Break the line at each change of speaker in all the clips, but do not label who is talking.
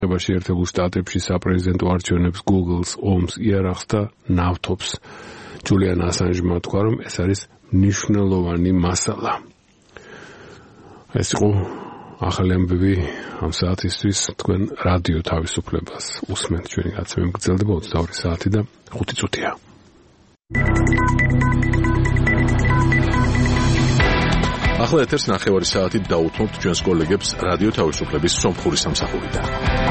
Երթևու շտատებში սապրեզիդենտու արջյունებს Googles, OMS, երախտա նավթոps Julian Assange մատկարում այս არის նիշնալովանի մասալա։ Այսօր ախալեմ բվի ամսաթիստիս თქვენ რადიო თავისუფლებას უსმენთ ჩვენი გაცემები გრძელდება 22 საათი და 5 წუთია.
ახლა ეთერს ნახევარი საათით დაუთმობთ ჩვენს კოლეგებს რადიო თავისუფლების სომხური სამსახურიდან.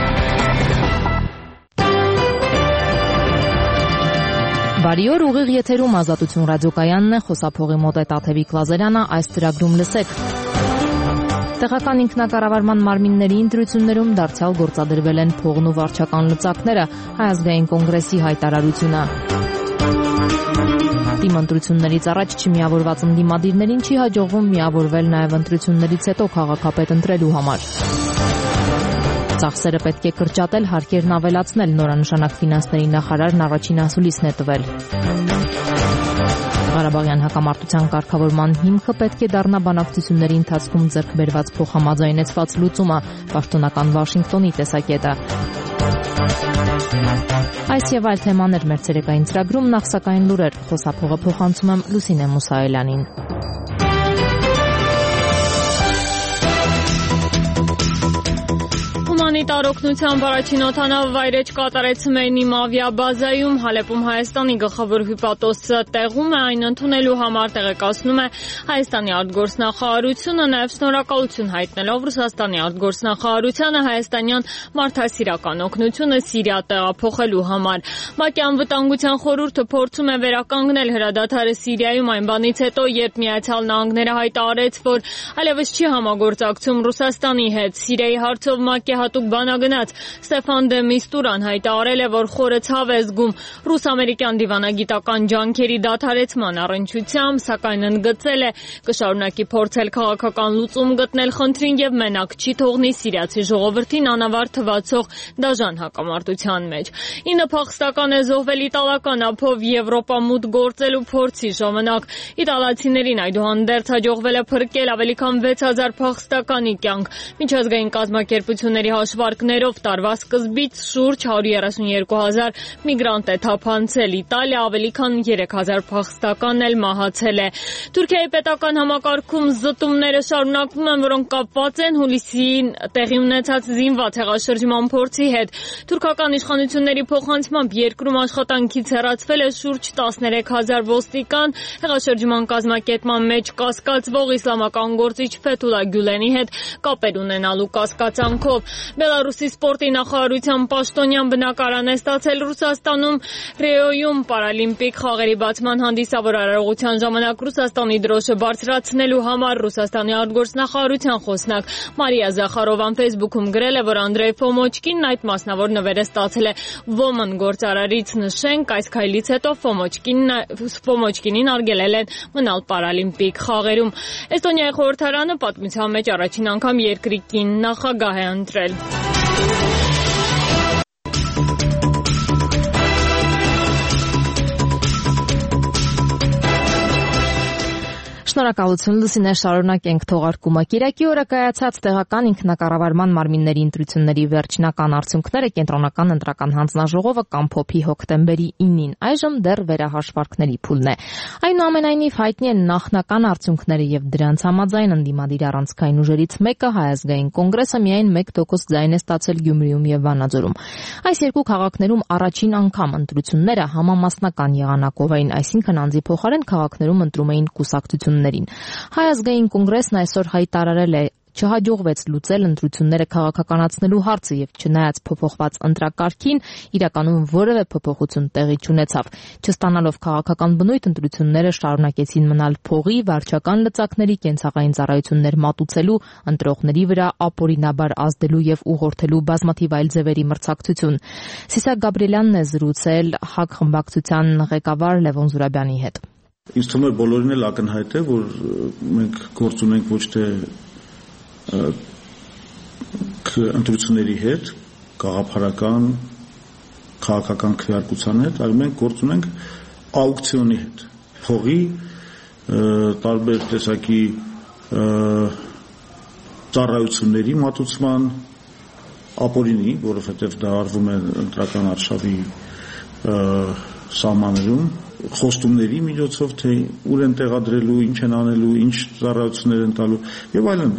Բարի օր, ուղիղ եթերում Ազատություն ռադիոկայանն է, խոսափողի մոտ է Տաթևիկ Լազարյանը, այս ծրագրում լսեք. Տեղական ինքնակառավարման մարմինների ընտրություններում դարձյալ գործադրվել են փողն ու վարչական լծակները, Հայ ազգային կոնգրեսի հայտարարությունը. Դիմընտրություններից առաջ չմիավորված ընդդիմադիրներին չի հաջողվում միավորվել նաև ընտրություններից հետո քաղաքապետ ընտրելու համար. Ծախսերը պետք է կրճատել, հարկերն ավելացնել, նորանշանակ ֆինանսների նախարարն առաջին ասուլիսն է տվել. Ղարաբաղյան հակամարտության կարգավորման հիմքը պետք է դառնա բանակցությունների ընթացքում ձեռք բերված փոխհամաձայնեցված լուծումը, պաշտոնական Վաշինգտոնի տեսակետը. Այս եւ այլ թեմաներ մեր ցերեկային ծրագրում, նախ սակայն լուրեր, խոսափողը փոխանցում եմ Լուսինե Մուսայելյանին.
Հումանիտար օգնության առաջին օդանավը վայրէջք կատարեց Մենիմ ավիաբազայում, Հալեպում Հայաստանի գլխավոր հյուպատոսը տեղում է, այն ընդունելու համար տեղեկացնում է Հայաստանի արտգործնախարարությունը, նաև շնորհակալություն հայտնելով Ռուսաստանի արտգործնախարարությանը հայաստանյան մարդասիրական օգնությունը Սիրիա տեղափոխելու համար. ՄԱԿ-ի անվտանգության խորհուրդը փորձում է վերականգնել հրադադարը Սիրիայում այն բանից հետո, երբ Միացյալ Նահանգները հայտարարեց, որ այլևս չի համագործակցում Ռուսաստանի հետ. Սիրիայի հարցով ՄԱԿ-ի հատուկ բանագնաց Ստեֆան դե Միստուրան հայտարարել է, որ խորը ցավ է զգում ռուս-ամերիկյան դիվանագիտական ջանքերի դադարեցման առնչությամբ, սակայն ընդգծել է կշարունակի փորձել քաղաքական լուծում գտնել խնդրին եւ մենակ չի թողնի սիրիացի ժողովրդին անավարտ թվացող դաժան հակամարտության մեջ. 9 փախստական է զոհվել իտալական ափով Եվրոպա մուտք գործելու փորձի ժամանակ. Իտալացիներին այդուհանդերձ հաջողվել է փրկել ավելի քան 6000 փախստականի կյանք. Միջազգային կազմակերպությունների հաշվարկներով տարվա սկզբից շուրջ 132,000 միգրանտ է թափանցել Իտալիա, ավելի քան 3000 փախստական էլ մահացել է. Թուրքիայի պետական համակարգում զտումները շարունակվում են, որոնք կապված են հուլիսին տեղի ունեցած զինված հեղաշրջման փորձի հետ. Թուրքական իշխանությունների փոխանցմամբ երկրում աշխատանքից հեռացվել է շուրջ 13000 ոստիկան, հեղաշրջման կազմակերպման մեջ կասկածվող իսլամական գործիչ Ֆեթուլա Գյուլենի հետ կապեր ունենալու կասկածանքով. Բելարուսի սպորտի նախարարության պաշտոնյան բնակարան է ստացել Ռուսաստանում Ռիոյում պարալիմպիկ խաղերի բացման հանդիսավոր արարողության ժամանակ Ռուսաստանի դրոշը բարձրացնելու համար Ռուսաստանի արտգործնախարարության խոսնակ Մարիա Զախարովան Facebook-ում գրել է, որ Անդրեյ Ֆոմոչկինն այդ մասնավոր նվերը ստացել է Ոմն գործարարից. նշենք, այս քայլից հետո Ֆոմոչկինին արգելել են մնալ պարալիմպիկ խաղերում. Էստոնիայի խորհրդարանը պատմության մեջ առաջին անգամ երկրի կին նախագահ է ընտրել.
Շնորհակալություն Լուսինե, շարունակենք թողարկումը. Կիրակի օրը կայացած տեղական ինքնակառավարման մարմինների ընտրությունների վերջնական արդյունքները Կենտրոնական ընտրական հանձնաժողովը կամփոփի հոկտեմբերի 9-ին, այժմ դեռ վերահաշվարկների փուլն է. Այնուամենայնիվ հայտնի են նախնական արդյունքները եւ դրանց համաձայն ընդդիմադիր առանցքային ուժերից մեկը Հայ ազգային կոնգրեսը միայն 1% ձայն է ստացել Գյումրիում եւ Վանաձորում. Այս երկու քաղաքներում առաջին անգամ ընտրությունները համամասնական եղանակով էին, այսինքն անձի փոխարեն քաղաքներում ընտրում էին կուսակցություն. Հայ ազգային կոնգրեսն այսօր հայտարարել է չհաջողվեց լուծել ընտրությունները քաղաքականացնելու հարցը եւ չնայած փոփոխված ընտրակարգին իրականում որևէ փոփոխություն տեղի չունեցավ. Չստանալով քաղաքական բնույթ ընտրությունները շարունակեցին մնալ փողի, վարչական լծակների, կենցաղային ծառայություններ մատուցելու, ընտրողների վրա ապօրինաբար ազդելու եւ ուղղորդելու բազմաթիվ այլ ձևերի մրցակցություն. Սիսակ Գաբրիելյանն է զրուցել ՀԱԿ խմբակցության ղեկավար Լևոն Զուրաբյանի հետ.
Ինձ թվում է բոլորին էլ ակնհայտ է, որ մենք գործ ունենք ոչ թե ընտրությունների հետ, գաղափարական, քաղաքական քվեարկության հետ, այլ մենք գործ ունենք աուկցիոնի հետ, փողի, տարբեր տեսակի ծառայությունների մատուցման, ապօրինի, որովհետև դա արվում է ընտրական արշավի սահմաններում, խոստումների միջոցով, թե ուր են տեղադրելու, ինչ են անելու, ինչ ծառայություններ են տալու եւ այլն։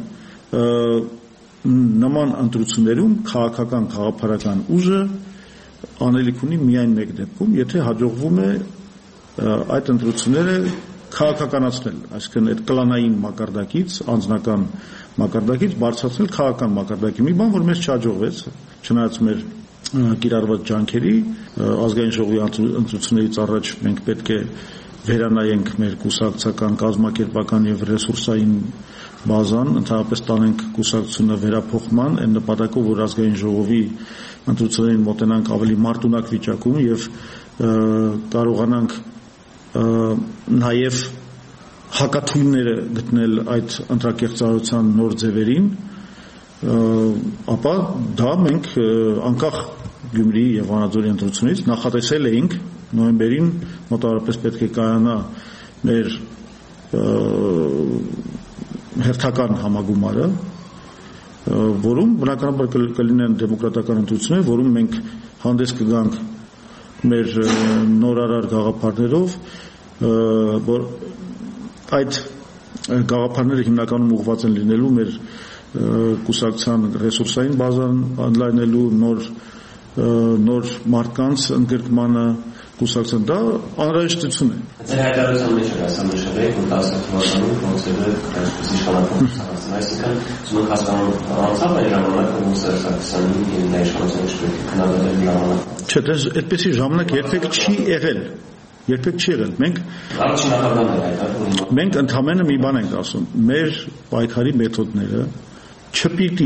Նման ընտրություններում քաղաքական, խաղաղապարական ուժը անելիք ունի միայն մեկ դեպքում, եթե հաջողվում է այդ ընտրությունները քաղաքականացնել, այսինքն այդ կլանային մակարդակից, անձնական մակարդակից բարձրացնել քաղաքական մակարդակի։ Մի բան, որ մեզ չհաջողվեց, չնայած մեր կիրառված ջանքերի, ազգային ժողովի ընտրություններից առաջ մենք պետք է վերանայենք մեր կուսակցական, կազմակերպական եւ ռեսուրսային բազան, ընդհանրապես տանենք կուսակցությունը վերափոխման այն նպատակով, որ ազգային ժողովի ընտրություններին մոտենանք ավելի մարտունակ վիճակում եւ կարողանանք նաև հակաթույնները գտնել այդ ընտրակեղծարարության նոր ձևերին, ապա դա մենք անկախ Գյումրիի եւ Վանաձորի ընտրությունից նախատեսել էինք նոյեմբերին մոտավորապես պետք է կայանա մեր հերթական համագումարը, որում բնականաբար կլինեն դեմոկրատական ընտրություններ, որում մենք հանդես կգանք մեր նորարար գաղափարներով, որ այդ գաղափարները հիմնականում ուղղված են լինելու մեր կուսակցության ռեսուրսային բազան ընդլայնելու, նոր մարդկանց ընդգրկմանը կուսակցության, դա անհրաժեշտություն է։
Ձեր հայտարարության մեջ էր ասամշեղը, որ 10 թվականին փորձել է իշխանական կուսակցություն, այսինքն զուգ հասկանում անցավ այն ժամանակ, որ Սերժակցյանի ներշնչության շփոթի քննադատել ժամանակ։
Չէ, դա այդպեսի ժամանակ երբեք չի եղել։ Երբեք չի եղել։ Մենք ընդհանրապես մի բան ենք ասում, մեր պայքարի մեթոդները չպիտի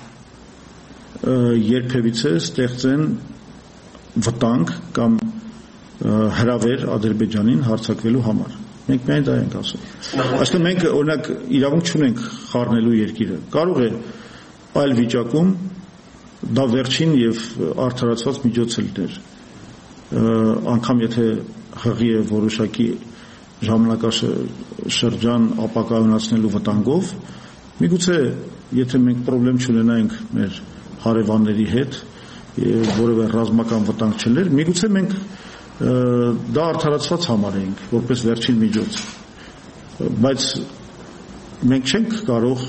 երբևիցե ստեղծեն վտանգ կամ հրավեր Ադրբեջանին հարձակվելու համար։ Մենք միայն դա ենք ասում։ Այսինքն մենք օրինակ իրավունք չունենք խառնելու երկիրը։ Կարող է այլ վիճակում դա վերջին եւ արդարացված միջոց լինել։ Անկամ եթե հղի է որոշակի ժամանակաշրջան ապակայունացնելու վտանգով, միգուցե եթե մենք խնդրեմ չունենայինք մեր հարևանների հետ որևէ ռազմական վտանգ չլներ, միգուցե մենք դա արդարացված համարենք որպես վերջին միջոց, բայց մենք չենք կարող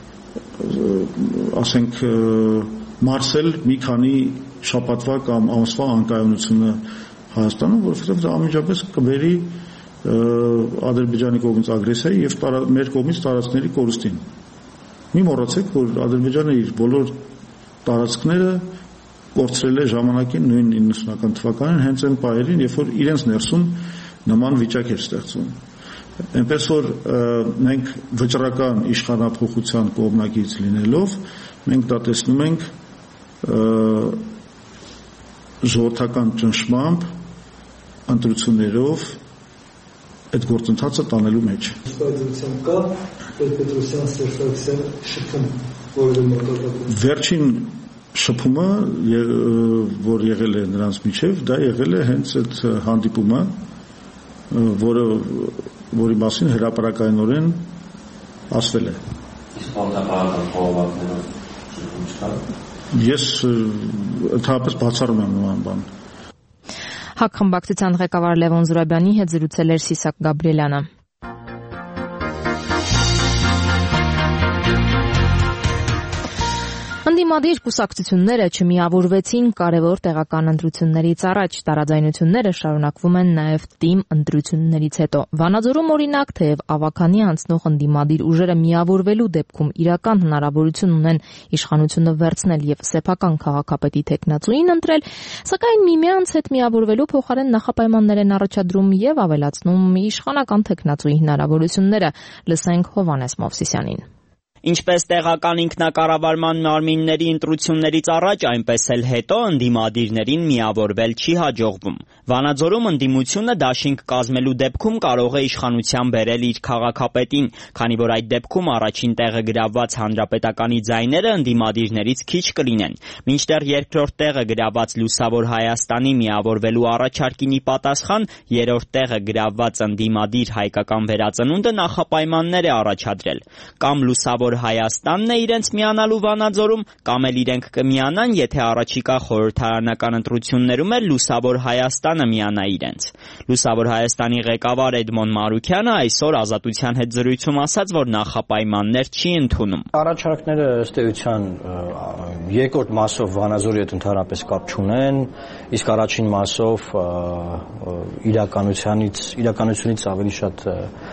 ասենք մարսել մի քանի շաբաթվա կամ ամսվա անկայունությունը Հայաստանում, որովհետև դա անմիջապես կբերի Ադրբեջանի կողմից ագրեսիայի եւ մեր կողմից տարածքների կորուստին։ Մի մոռացեք, որ Ադրբեջանը իր բոլոր տարածքները կորցրել է ժամանակին նույն 90-ական թվականին հենց այն պահերին, երբ որ իրենց ներսում նման վիճակ էր ստեղծվում։ Այնպես որ մենք վճռական իշխանափոխության կողմնակից լինելով, մենք դա տեսնում ենք ժողովրդական ճնշմամբ ընտրություններով այդ գործընթացը տանելու մեջ։
Ստացիության կա Պետրոսյան Սերժակցյան շփում, որը մոտակայքում։ Վերջին
շփումը, որ եղել է նրանց միջև, դա եղել է հենց այդ հանդիպումը, որի մասին հրապարակայնորեն ասվել է։
Իսկ պարտավորական խորհուրդներով շփում չկա։
Ես ընդհանրապես բացառում եմ նման բան։
ՀԱԿ խմբակցության ղեկավար Լևոն Զուրաբյանի հետ զրուցել էր Սիսակ Գաբրիելյանը։ Ընդդիմադիր կուսակցությունները չմիավորվեցին կարևոր տեղական ընտրություններից առաջ, տարաձայնությունները շարունակվում են նաև թիմ ընտրություններից հետո։ Վանաձորում օրինակ, թեև ավագանի անցնող ընդդիմադիր ուժերը միավորվելու դեպքում իրական հնարավորություն ունեն իշխանությունը վերցնել եւ սեփական քաղաքապետի տեխնացուին ընտրել, սակայն միմյանց հետ միավորվելու փոխարեն նախապայմաններ են առաջադրում եւ ավելացնում իշխանական տեխնացուի հնարավորությունները։ Լսենք Հովհաննես Մովսիսյանին։
Ինչպես տեղական ինքնակառավարման մարմինների ընտրություններից առաջ, այնպես էլ հետո ընդդիմադիրներին միավորվել չի հաջողվում։ Վանաձորում ընդդիմությունը դաշինք կազմելու դեպքում կարող է իշխանության բերել իր քաղաքապետին, քանի որ այդ դեպքում առաջին տեղը գրավված Հանրապետականի ձայները ընդդիմադիրներից քիչ կլինեն։ Մինչդեռ երկրորդ տեղը գրավված Լուսավոր Հայաստանի միավորվելու առաջարկին ի պատասխան, երրորդ տեղը գրավված ընդդիմադիր Հայկական վերածնունդը նախապայմաններ է առաջադրել։ Կամ Լուսավոր Հայաստանն է իրենց միանալու Վանաձորում, կամ էլ իրենք կմիանան, եթե առաջիկա խորհրդարանական ընտրություններում էլ Լուսավոր Հայաստանը միանա իրենց։ Լուսավոր Հայաստանի ղեկավար Էդմոն Մարուքյանը այսօր Ազատության հետ զրույցում ասաց, որ նախապայմաններ չի ընդունում։
Առաջարկները ըստ էության երկրորդ մասով Վանաձորի հետ ընդհանրապես կապ չունեն, իսկ առաջին մասով իրականությունից ավելի շատ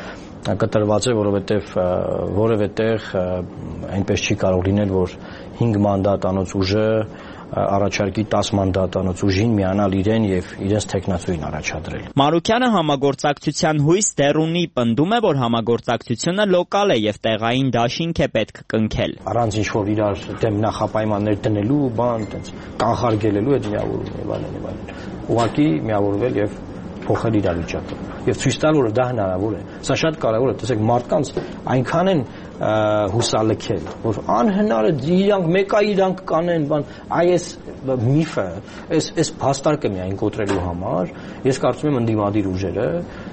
կտրված է, որովհետև որևէ տեղ այնպես չի կարող լինել, որ 5 մանդատանոց ուժը առաջարկի 10 մանդատանոց ուժին միանալ իրեն եւ իրենց տեխնացուին առաջադրել։
Մարուքյանը համագործակցության հույս դեռ ունի, պնդում է, որ համագործակցությունը լոկալ է եւ տեղային դաշինք է պետք կնքել։
Առանց ինչ-որ իրար դեմ նախապայմաններ դնելու, բան, այդպես կանխարգելելու այդ միավորում եւ այլն։ Ուղղակի միավորվել եւ փոխել իրավիճակը եւ ցույց տալ, որ դա հնարավոր է։ Սա շատ կարեւոր է, տեսեք, մարդկանց այնքան են հուսալքել, որ անհնար է իրանք իրանք կանեն, բան, այս միֆը, այս փաստարկը միայն կոտրելու համար, ես կարծում եմ ընդդիմադիր ուժերը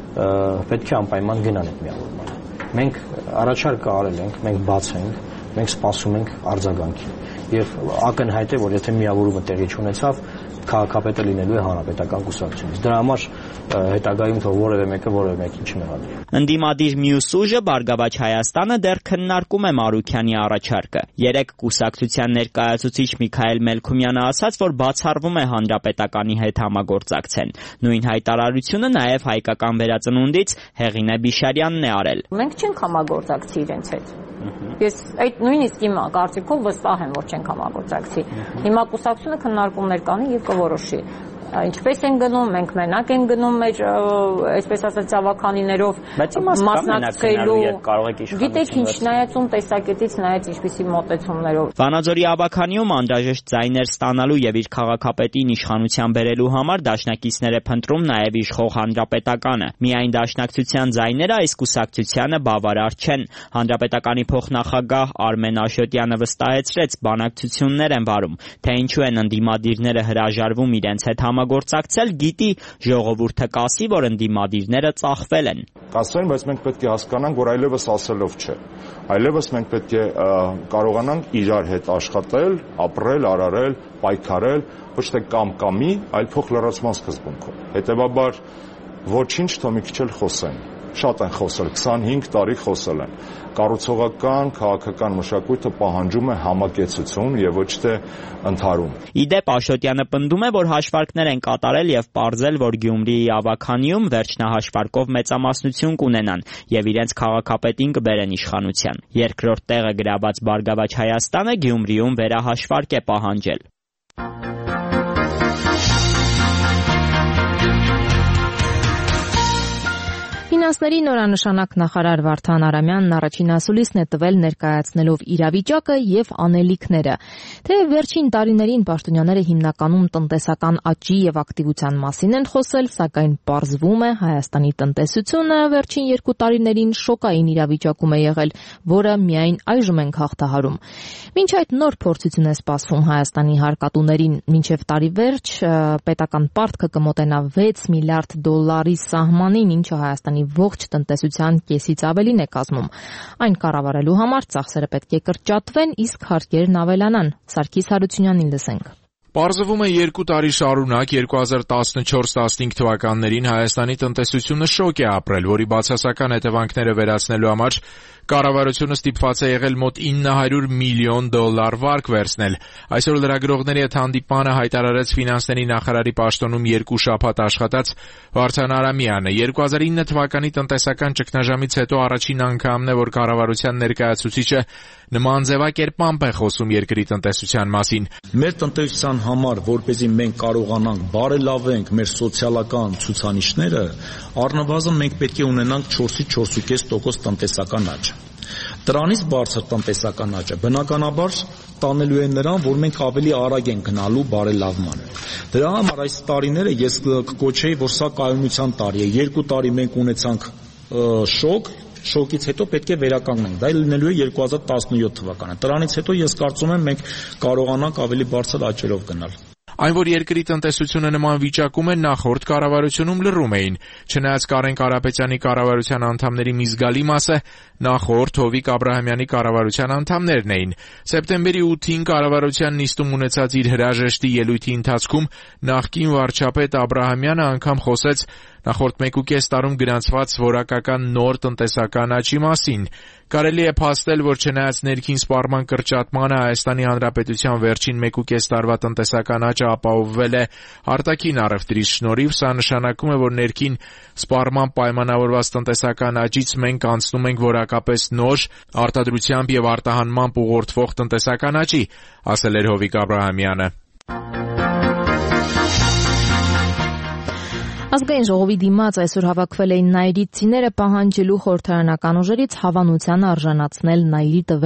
պետք է անպայման գնան այդ միավորմանը։ Մենք առաջարկը արել ենք, մենք բաց ենք, մենք սպասում ենք արձագանքի եւ ակնհայտ է, որ եթե միավորումը տեղի չունեցավ, քաղաքապետը լինելու է հանրապետական կուսակցությունից։ Դրա համար հետագայում թող որևէ մեկին չնեղանի։
Ընդդիմադիր մյուս ուժը Բարգավաճ Հայաստանը դեռ քննարկում է Մարուքյանի առաջարկը։ Երեկ կուսակցության ներկայացուցիչ Միքայել Մելքումյանը ասաց, որ բացառվում է Հանրապետականի հետ համագործակցեն։ Նույն հայտարարությունը նաև Հայկական վերածնունդից Հեղինե Բիշարյանն է արել։
Մենք չենք համագործակցի իրենց հետ։ Ես այդ նույնիսկ իմ կարծիքով վստահ եմ, որ չենք համագործակցի։ Հիմա կուսակցությունը քննարկումներ կանի եւ կորոշի։ Ինչպես են գնում, մենք մենակ են գնում մեր, այսպես ասած, ցավականիներով մասնակցելու։ Գիտեք ինչ, նայածում տեսակետից նայած ինչպիսի մոտեցումներով։
Վանաձորի ավականիում անհրաժեշտ ձայներ ստանալու եւ իր քաղաքապետին իշխանության բերելու համար դաշնակիցներ է փնտրում նաեւ իշխող Հանրապետականը։ Միայն դաշնակցության ձայները այս կուսակցությանը բավարար չեն։ Հանրապետականի փոխնախագահ Արմեն Աշոտյանը վստահեցրեց, բանակցություններ են վարում, թե ինչու են ընդդիմադիրները հրաժարվում իրենց հետ համագործակցել, գիտի ժողովուրդը կասի, որ ընդդիմադիրները ծախվել են։
Կասեն, բայց մենք պետք է հասկանանք, որ այլևս ասելով չէ։ Այլևս մենք պետք է կարողանանք իրար հետ աշխատել, ապրել, արարել, պայքարել, ոչ թե կամ-կամի, այլ փոխլրացման սկզբունքով։ Հետևաբար ոչինչ թող մի քիչ էլ խոսեն։ Շատ են խոսել, 25 տարի խոսել են։ Կառուցողական, քաղաքական մշակույթը պահանջում է համակեցություն եւ ոչ թե ընդհարում։
Իդեպ Աշոտյանը պնդում է, որ հաշվարկներ են կատարել եւ պարզել, որ Գյումրիի ավականիում վերջնահաշվարկով մեծամասնություն կունենան եւ իրենց քաղաքապետին կբերեն իշխանության։ Երկրորդ տեղը գրաված Բարգավաճ Հայաստանը Գյումրիում վերահաշվարկ է պահանջել։
Ֆինանսների նորանշանակ նախարար Վարդան Արամյանն առաջին ասուլիսն է տվել ներկայացնելով իրավիճակը եւ անելիքները։ Թե վերջին տարիներին պաշտոնյաները հիմնականում տնտեսական աճի եւ ակտիվության մասին են խոսել, սակայն պարզվում է Հայաստանի տնտեսությունը վերջին 2 տարիներին շոկային իրավիճակում է եղել, որը միայն այժմ ենք հաղթահարում։ Մինչ այդ նոր փորձություն է սպասվում Հայաստանի հարկատուներին, մինչև տարիվերջ պետական պարտքը կմոտենա $6 միլիարդ սահմանին, ինչը Հայաստանի ողջ տնտեսության կեսից ավելին է կազմում։ Այն կառավարելու համար ծախսերը պետք է կրճատվեն, իսկ հարկերն ավելանան։ Սարգիս Հարությունյանին լսենք։
Պարզվում է 2 տարի շարունակ 2014-15 թվականներին Հայաստանի տնտեսությունը շոկ է ապրել, որի բացասական հետևանքները վերացնելու համար կառավարությունը ստիպված է եղել մոտ $900 միլիոն վարկ վերցնել։ Այսօր լրագրողների հետ հանդիպմանը հայտարարեց ֆինանսների նախարարի պաշտոնում 2 շաբաթ աշխատած Վարդան Արամյանը։ 2009 թվականի տնտեսական ճգնաժամից հետո առաջին անգամն է, որ կառավարության ներկայացուցիչը նման ձևակերպամբ է խոսում երկրի տնտեսության մասին։
Մեր տնտեսության համար, որպեսզի մենք կարողանանք բարելավենք մեր սոցիալական ցուցանիշները, առնվազն մենք պետք է ունենանք 4-ից 4.5% տնտեսական աճ։
Դրանից բարձր տնտեսական աճը բնականաբար տանելու են նրան, որ մենք ավելի արագ ենք գնալու բարելավման։ Դրա համար այս տարիները ես կկոչեի, որ սա կայունության տարի է։ 2 տարի մենք ունեցանք շոկից հետո պետք է վերականգնենք։ Դա լինելու է 2017 թվականը։ Դրանից հետո ես կարծում եմ մենք կարողանանք ավելի բարձր աճերով գնալ։
Այն, որ երկրի տնտեսությունը նման վիճակում է, նախորդ կառավարությունում լռում էին։ Չնայած Կարեն Կարապետյանի կառավարության անդամների մի զգալի մասը նախորդ Հովիկ Աբրահամյանի կառավարության անդամներն էին։ Սեպտեմբերի 8-ին կառավարության նիստում ունեցած իր հրաժեշտի ելույթի ընթացքում նախկին վարչապետ Աբրահամյանը անգամ խոսեց նախորդ 1.5 տարում գրանցված որակական նոր տնտեսական աճի մասին։ Կարելի է փաստել, որ չնայած ներքին սպառման կրճատմանը Հայաստանի Հանրապետության վերջին 1.5 տարվա տնտեսական աճը ապահովվել է արտաքին առևտրի շնորհիվ, սա նշանակում է, որ ներքին սպառման պայմանավորված տնտեսական աճից մենք անցնում ենք որակապես նոր, արտադրությամբ եւ արտահանմամբ ուղղորդվող տնտեսական աճի, ասել էր Հովիկ Աբրահամյանը։
Ազգային ժողովի դիմաց այսօր հավաքվել էին նայիրիցիները պահանջելու խորհրդարանական ուժերից հավանության արժանացնել նայիրիտը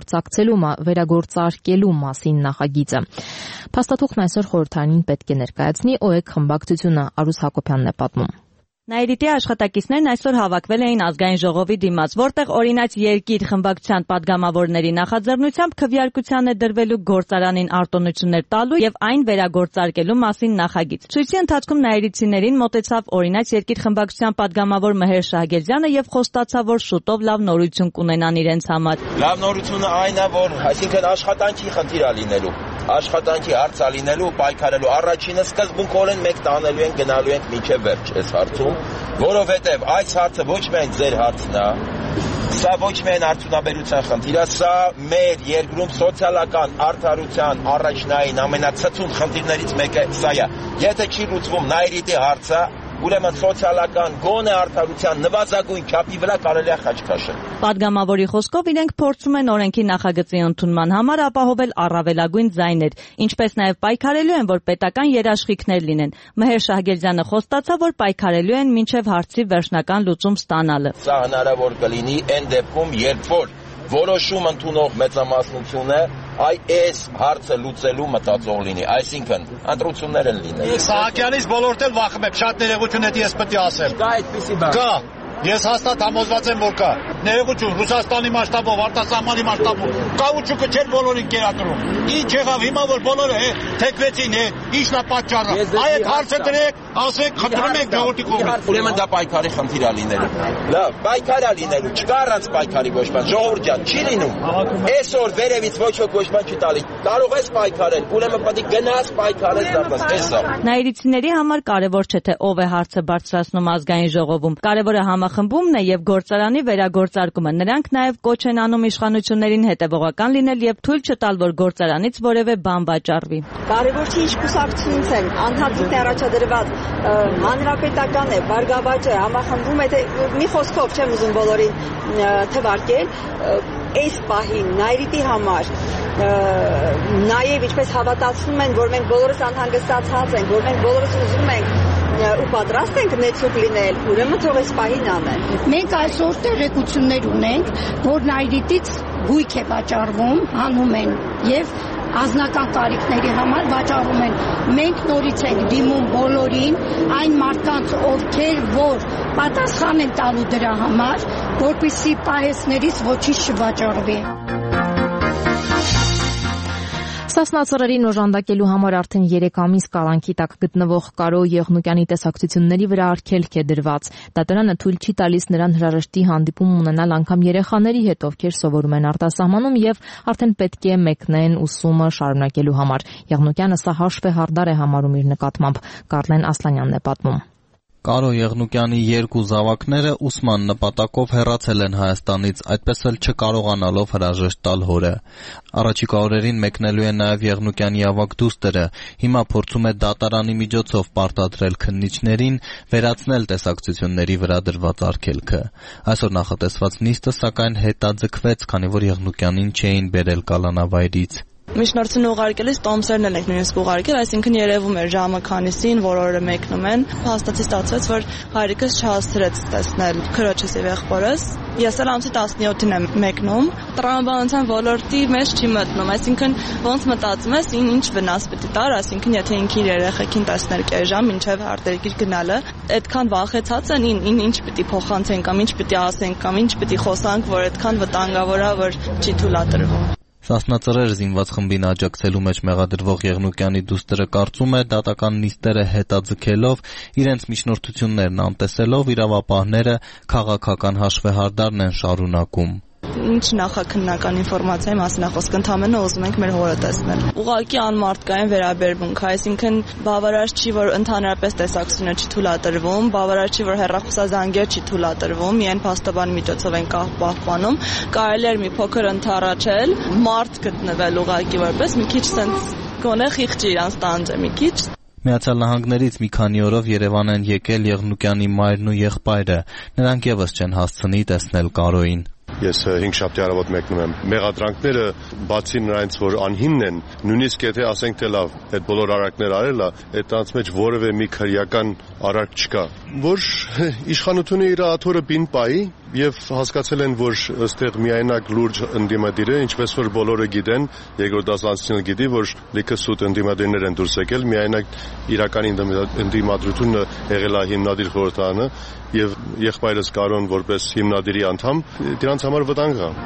վերագործարկելու մասին նախագիծը։ Փաստաթուղթն այսօր խորհրդարանին պետք է ներկայացնի ՕԵԿ խմբակցությունը, Արուս Հակոբյանն է պատմում։
Նայիրիտի աշխատակիցներն այսօր հավաքվել էին ազգային ժողովի դիմաց, որտեղ օրինաց երկիր խմբակցության падգամավորների նախաձեռնությամբ քվեարկության է դրվելու գործարանին արտոնություններ տալու եւ այն վերագործարկելու մասին նախագիծ։ Ցույցի ընթացքում նայիրիցիներին մոտեցավ օրինաց երկիր խմբակցության падգամավոր Մհեր Շահգերյանը եւ խոստացավ, որ շուտով լավ նորություն կունենան իրենց համար։
Լավ նորությունը այն է, որ այսինքն աշխատանքի խնդիր է լինելու, աշխատանքի հարց է լինելու, պայքարելու։ Առաջինը սկզբունքորեն մենք տանելու ենք, գնալու ենք մինչև վերջ այս հարցում, որովհետև այս հարցը ոչ միայն ձեր հարցն է, սա ոչ միայն արդյունաբերության խնդիր է, սա մեր երկրում սոցիալական արդարության առաջնային ամենացածուն խնդիրներից մեկը սա է։ Եթե չի լուծվում նայիրիտի հարցը, ուրեմն սոցիալական գոնե արդարության նվազագույն չափի վրա կարելի է խաչ քաշել։
Պատգամավորի խոսքով իրենք փորձում են օրենքի նախագծի ընդունման համար ապահովել առավելագույն ձայներ, ինչպես նաև պայքարելու են, որ պետական երաշխիքներ լինեն։ Մհեր Շահգերյանը խոստացավ, որ պայքարելու են մինչև հարցի վերջնական լուծում ստանալը։
Սա հնարավոր կլինի այն դեպքում, երբ որ որոշում ընդունող մեծամասնությունը այս հարցը լուծելու մտածող լինի, այսինքն ընտրություններ են լինելու։
Սահակյանից բոլորդ էլ վախում եմ, շատ ներողություն է ես պետք է ասեմ։
Կա այդպիսի բան։
Կա։ Ես հաստատ համոզված եմ, որ կա։ Ներողություն, Ռուսաստանի մասշտաբով, արտասահմանի մասշտաբով, կաուչուկը չէր բոլորին կերակրում։ Ինչ եղավ հիմա, որ բոլորը թեքվեցին, ի՞նչն է պատճառը։ Այդ հարցը դրեք, ասեք, խնդրում ենք ժողովրդի կողմից։
Ուրեմն դա պայքարի խնդիր է լինելու։ Լավ, պայքար է լինելու, չկա առանց պայքարի ոչ բան, ժողովուրդ ջան, չի լինում։ Այսօր վերևից ոչ ոք ոչ բան չի տալի։ Կարող ես պայքարել, ուրեմն պետք է գնաս պայքարես դարձած, էսա։
Նայիրիցիների համար կարևոր չէ թե ով է հարցը բարձրացնում ազգային ժողովում։ Կարևորը համախմբումն է եւ գործարանի վերագործարկումը։ Նրանք նաեւ կոչ են անում իշխանություններին հետեւողական լինել եւ թույլ չտալ, որ գործարանից որևէ բան վաճառվի։
Կարևոր չի ինչ կուսակցությունից են, անդադարձ առաջադրված հանրապետական է, բարգավաճ է, համախմբում է, մի խոսքով չեմ ուզում բոլորին թվարկել, այս պահին նայիրիտի համար նաև ինչպես հավատացնում են, որ մենք բոլորս անհանգստացած ենք, որ մենք բոլորս ուզում ենք ու պատրաստ ենք նեցուկ լինել, ուրեմն թող այս պահին անեն։
Մենք այսօր տեղեկություններ ունենք, որ նայիրիտից գույք է վաճառվում, հանում են եւ անձնական կարիքների համար վաճառում են։ Մենք նորից ենք դիմում բոլորին, այն մարդկանց, ովքեր որ պատասխան են տալու դրա համար, որպեսզի պահեսներից ոչինչ չվաճառվի։
Սասնա ծռերին օժանդակելու համար արդեն 3 ամիս կալանքի տակ գտնվող Կարո Եղնուկյանի տեսակցությունների վրա արգելք է դրված։ Դատարանը թույլ չի տալիս նրան հրաժեշտի հանդիպում ունենալ անգամ երեխաների հետ, ովքեր սովորում են արտասահմանում եւ արդեն պետք է մեկնեն ուսումը շարունակելու համար։ Եղնուկյանը սա հաշվ է հարդար է համարում իր նկատմամբ։ Կարլեն Ասլանյանն է պատմում։
Կարո Եղնուկյանի 2 զավակները ուսման նպատակով հեռացել են Հայաստանից, այդպես էլ չկարողանալով հրաժեշտ տալ հորը։ Առաջիկա օրերին մեկնելու է նաև Եղնուկյանի ավագ դուստրը, հիմա փորձում է դատարանի միջոցով պարտադրել քննիչներին վերացնել տեսակցությունների վրա դրված արգելքը։ Այսօր նախատեսված նիստը սակայն հետաձգվեց, քանի որ Եղնուկյանին չէին բերել կալանավայրից։
Միջնորդությունը ուղարկելիս տոմսերն էլ ենք նույնիսկ ուղարկել, այսինքն երևում էր ժամը քանիսին, որ օրը մեկնում են։ Փաստացի ստացվեց, որ հայրիկս չհասցրեց տեսնել քրոջս եւ եղբորս։ Ես էլ ամսի 17-ին եմ մեկնում, տրամաբանության ոլորտի մեջ չի մտնում, այսինքն ոնց մտածում ես, ինչ վնաս պիտի տար, այսինքն եթե ինքին երեխեքին տեսներ կես ժամ մինչև արտերկիր գնալը, այդքան վախեցած են, ինչ պիտի փոխանցեն կամ ինչ պիտի ասեն կամ ինչ պիտի խոսանք, որ այդքան վտանգավոր է, որ չի թույլատրվում։
Սասնածռեր զինված խմբին աջակցելու մեջ մեղադրվող Եղնուկյանի դուստրը կարծում է, դատական նիստերը հետաձգելով, իրենց միջնորդություններն անտեսելով, իրավապահները քաղաքական հաշվեհարդարն են շարունակում։
Ինչ նախաքննական ինֆորմացիայի մասին է խոսքը, ընդհանրապես ուզում ենք մեր հորը տեսնել։ Ուղղակի անմարդկային վերաբերմունք, այսինքն բավարար չի, որ ընդհանրապես տեսակցությունը չի թույլատրվում, բավարար չի, որ հեռախոսազանգեր չի թույլատրվում, միայն փաստաբանի միջոցով են պահպանում, կարելի էր մի փոքր ընդառաջել, մարդ գտնվել ուղղակի որպես մի քիչ sense գոնե խիղճի իրանց տանջը մի քիչ։
Միացյալ Նահանգներից մի քանի օրով Երևան են եկել Եղնուկյանի մայրն ու եղբայրը, նրանք եւս չեն հասցնի տեսնել Կարոյին։
Ես 5 շաբթի առավոտ մեկնում եմ։ Մեղադրանքները բացի նրանից, որ անհիմն են, նույնիսկ եթե ասենք թե լավ, այդ բոլոր արարքները արել է, այդտենց մեջ որևէ մի քրեական արարք չկա, որ իշխանությունը իր աթոռը բին պայի եւ հասկացել են, որ ըստեղ միայնակ լուրջ ընդդիմադիր է, ինչպես որ բոլորը գիտեն, երկրորդ դասարանցիները գիտի, որ լիքը սուտ ընդդիմադիրներ են դուրս եկել, միայնակ իրական ընդդիմադրությունը եղել է հիմնադիր խորհրդարանը եւ եղբայրս Կարոն որպես հիմնադիրի անդամ, դրանց համար վտանգ է։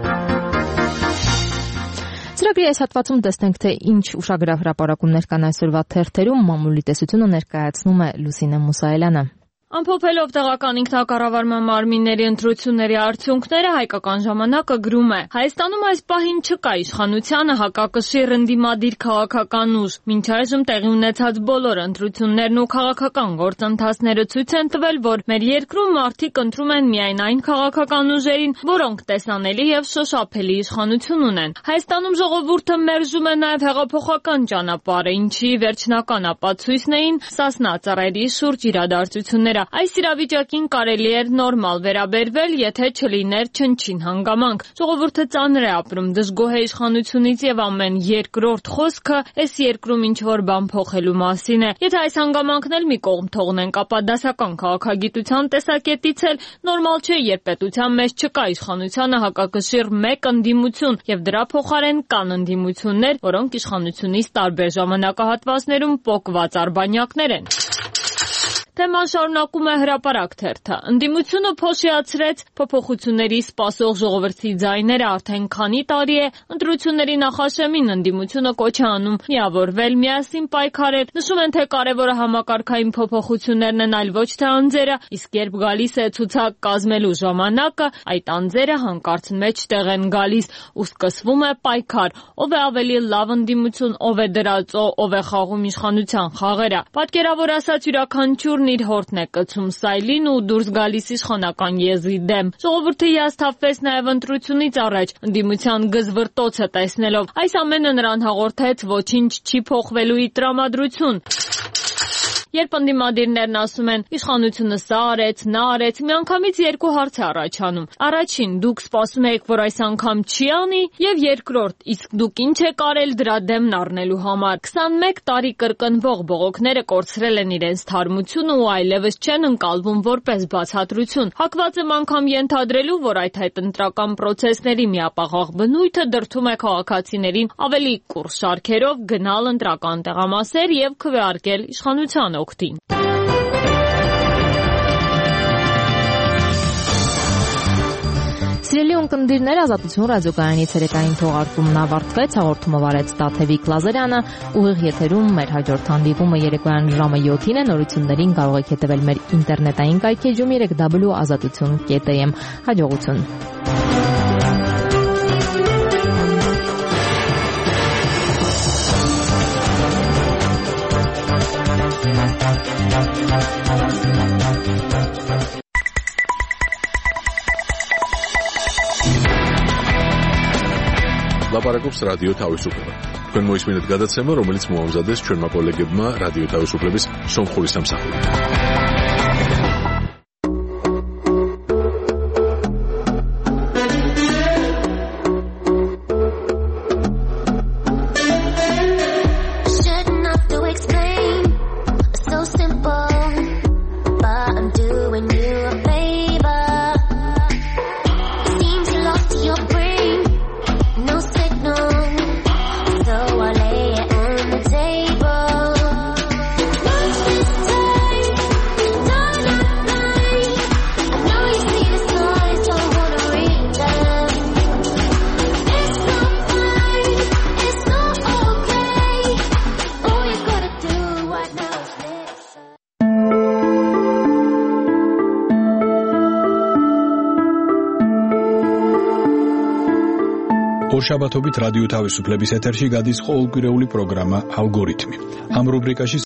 Ծրագրի այս հատվածում տեսնենք, թե ինչ ուշագրավ հրապարակումներ կան այսօրվա թերթերում, մամուլի տեսությունը ներկայացնում է Լուսինե Մուսայելյանը։
Ամփոփելով տեղական ինքնակառավարման մարմինների ընտրությունների արդյունքները, Հայկական ժամանակը գրում է. Հայաստանում այս պահին չկա իշխանությանը հակակշիռ ընդդիմադիր քաղաքական ուժ։ Մինչ այժմ տեղի ունեցած բոլոր ընտրություններն ու քաղաքական գործընթացները ցույց են տվել, որ մեր երկրում մարդիկ ընտրում են միայն այն քաղաքական ուժերին, որոնք տեսանելի եւ շոշափելի իշխանություն ունեն։ Հայաստանում ժողովուրդը մերժում է նաեւ հեղափոխական ճանապարհը, ինչի վերջնական ապացույցն էին Սասնա ծռերի շուրջ իրադարձությունները։ Այս իրավիճակին կարելի էր նորմալ վերաբերվել, եթե չլիներ չնչին հանգամանք։ Ժողովուրդը ծանր է ապրում, դժգոհ է իշխանությունից եւ ամեն երկրորդ խոսքը այս երկրում ինչ-որ բան փոխելու մասին է։ Եթե այս հանգամանքն էլ մի կողմ թողնենք, ապա դասական քաղաքագիտության տեսակետից էլ նորմալ չէ, երբ պետության մեջ չկա իշխանությանը հակակշիռ մեկ ընդդիմություն եւ դրա փոխարեն կան ընդդիմություններ, որոնք իշխանությունից տարբեր ժամանակահատվածներում պոկված արբանյակներ են։ Թեման շարունակում է հրապարակ թերթը։ Ընդդիմությունը փոշիացրեց փոփոխությունների սպասող ժողովրդի ձայները արդեն քանի տարի է ընտրությունների նախաշեմին ընդդիմությունը կոչ է անում միավորվել, միասին պայքարել։ Նշում են, թե կարևորը համակարգային փոփոխություններն են, այլ ոչ թե անձերը, իսկ երբ գալիս է ցուցակ կազմելու ժամանակը, այդ անձերը հանկարծ մեջտեղ են գալիս ու սկսվում է պայքար։ Ով է ավելի լավ ընդդիմություն, ով է դրածո, ով է խաղում իշխանության խաղերը։ Պատկերավոր ասած յուրաքանչյուր իր հորթն է կցում սայլին ու դուրս գալիս իշխանական եզի դեմ։ Ժողովուրդը հիասթափվեց նաև ընտրությունից առաջ ընդդիմության գզվռտոցը տեսնելով։ Այս ամենը նրան հաղորդեց ոչինչ չի փոխվելու տրամադրություն։ Երբ ընդդիմադիրներն ասում են իշխանությունը սա արեց, նա արեց, միանգամից երկու հարց է առաջանում։ Առաջին, դուք սպասում եք, որ այս անգամ չի անի, եւ երկրորդ, իսկ դուք ինչ եք արել դրա դեմն առնելու համար։ 21 տարի կրկնվող բողոքները կորցրել են իրենց թարմությունը ու այլևս չեն ընկալվում որպես բացատրություն։ Հակված եմ անգամ ենթադրելու, որ այդ հետընտրական պրոցեսների միապաղաղ բնույթը դրդում է քաղաքացիներին ավելի կուռ շարքերով գնալ ընտրական տեղամասեր եւ քվեարկել իշխանության օգտին։
Սիրելի ունկնդիրներ, Ազատություն ռադիոկայանի ցերեկային թողարկումն ավարտվեց, հաղորդումը վարեց Տաթևիկ Լազարյանը, ուղիղ եթերում մեր հաջորդ հանդիպումը երեկոյան ժամը 7-ին է, նորություններին կարող եք հետևել մեր ինտերնետային կայքեջում www.azatutun.am։ Հաջողություն։
ლაპარაკობს რადიო თავისუფლება. თქვენ მოისმინეთ გადაცემა, რომელიც მოამზადეს ჩვენმა კოლეგებმა რადიო თავისუფლების სომხური სამსახურით.
explain. So simple, but I'm doing you a favor. It seems you lost your brain, no signal, so I lay it on the table. Watch this time, don't act blind. I know you see the signs, don't wanna read them. It's not fine, it's not okay. All you gotta do right now is listen.
ორშაბათობით რადიო თავისუფლების ეთერში გადის ყოველკვირეული პროგრამა ალგორითმი. ამ რუბრიკაში